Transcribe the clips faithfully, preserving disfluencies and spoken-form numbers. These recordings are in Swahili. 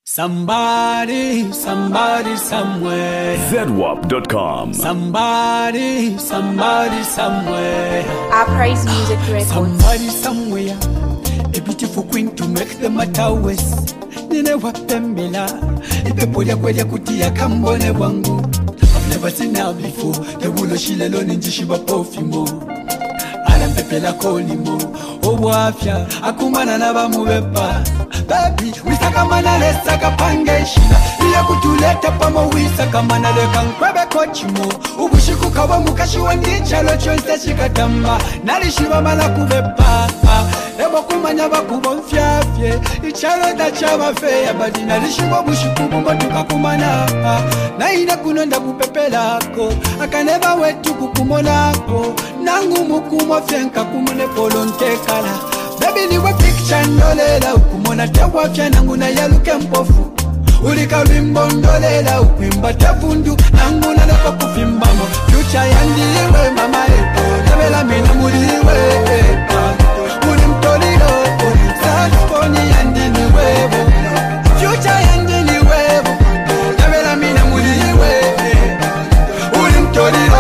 Somebody, somebody somewhere. Z W A P dot com. Somebody, somebody somewhere. I praise music records. Somebody somewhere. A beautiful queen to make the matter worse. Nine wapembela. Ipepolia kwelia kutia kambone wangu. I've never seen her before. The wulo shilelo ninji shiba pofimo. Pepela kolimo obwafya akumana nabamubepa baby wisaka manale saka pangeshina iya kutuleta pamo wisaka manale kankwebe kochimo ubushiku kawa mukashi wandichalo chonse chikatamba nalishiba mala kubepa ebo kumanya bakubonfyafye ichalo dachaba feya badi nalishiba bushiku bumatuka kumana na ina kunonda kupepelako akaneba wetu kukumonako nangu mukumo fyenka kumone polonte kala baby niwe picture ndolela ukumona tewa fya nangu na yaluke mpofu ulika wimbo ndolela ukwimba tevundu nangu na leko kufimbamo future yandiwe mama eto nabela mina muliwe uli mtolilo saxofoni yandiniwevo future yandiniwevo nabela mina muliwe uli mtolilo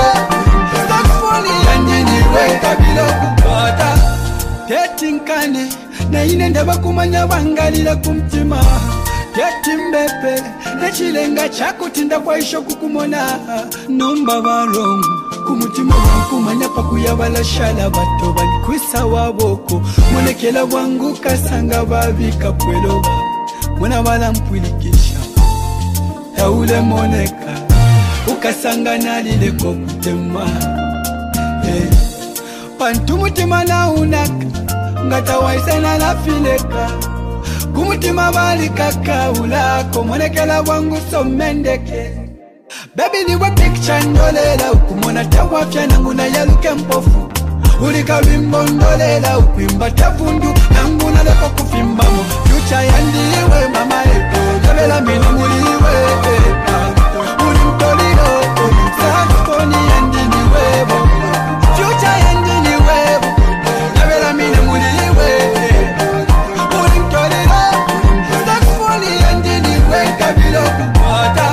kabilo kupata tetinkane na inenda bakumanya bangalira kumtima tetimbepe nechilenga chakutinda kwaisho kukumona nomba barongo kumutima wankumanya pakuyabala shala bato balikwisa waboko monekela wangu kasanga babika pweloba mwana bala mpwilikisha taule moneka ukasanga nalile kokutema hey. Pantumutima na unaka ngata waisena la fileka kumutima bali kakaulako monekela wangu somendeke baby niwe picture ndolela ukumona tawafya nangu na yaluke mpofu ulika wimbo ndolela ukwimba tevundu nangu na leko kufimbamo future yandiwe mama eto nabela mina muliwe uli mtolilo saxofoni yandiniwevo future yandiniwevo nabela mina muliwe uli mtolilo saxofoni yandiniwe kabilo kupata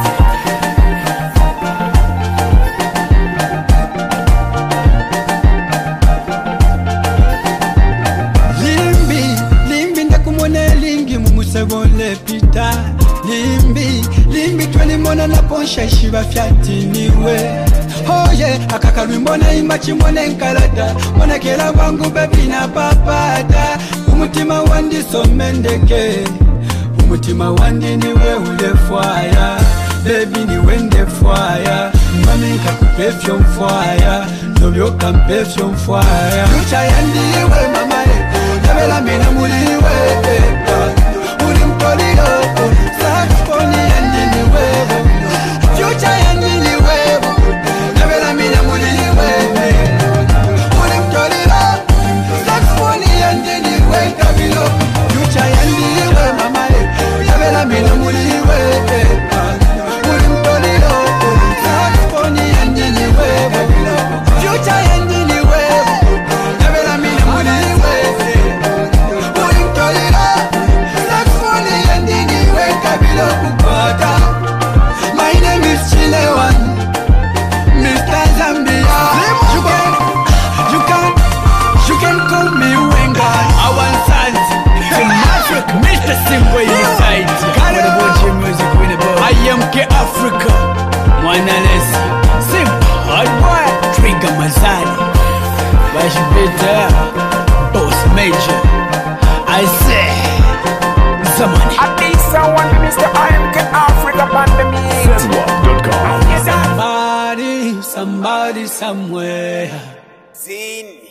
limbi limbi ndakumone lingi mumusebole pita limbi limbi twalimona na ponsha shiba fyatiniwe oye akakalwimbona imba chimone nkalata monekela wangu bebi na papata umutima wandi somendeke umutima wandi niwe ule fwaya bebi niwe nde fwaya mami nkakupefyo mfwaya nobyoka mpefyo mfwaya lucha yandiwe mama eto nabela mina muliwe uli mtolilo saxofoni yandiniwevo future yandiniwevo nabela mina muliwe uli mtolilo saxofoni yandiniwe kabilo future yandiwe mama nabela mina muliwe uli mtolilo saxofoni yandiniwevo future yandiniwevo nabela mina muliwe uli mtolilo saxofoni yandiniwe kabilo kupata. My name is Chilewan, Mister Zambia. You can, you can, you can call me Wenga. I want sons from Africa, Mister Singwe inside. With the Boji music, with the boy. I am K Africa. Mwana lesi, simple hard boy. Trigger Mazani, Bash Peter, Boss Major. I say, Zamani. I need someone, Mister I am K Africa pandemic. Z W A P dot com. Somebody, somebody somewhere. Zine.